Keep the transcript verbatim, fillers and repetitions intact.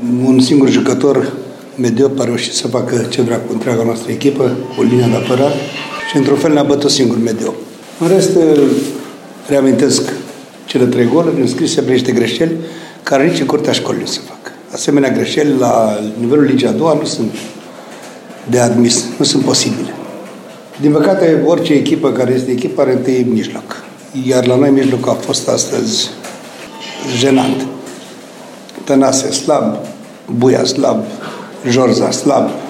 un singur jucător, Mediop, a reușit să facă ce vrea cu întreaga noastră echipă, cu linia de apărare și într-un fel ne-a bătut singur Mediop. În rest, reamintesc cele trei goluri înscrise prin niște greșeli care nici în curtea școlii nu se fac. Asemenea greșeli la nivelul ligii a doua nu sunt de admis, nu sunt posibile. Din păcate, orice echipă care este echipă are întâi mijloc. Iar la noi mijlocul a fost astăzi jenant. Tănase slab, Buia slab, Jorza slab,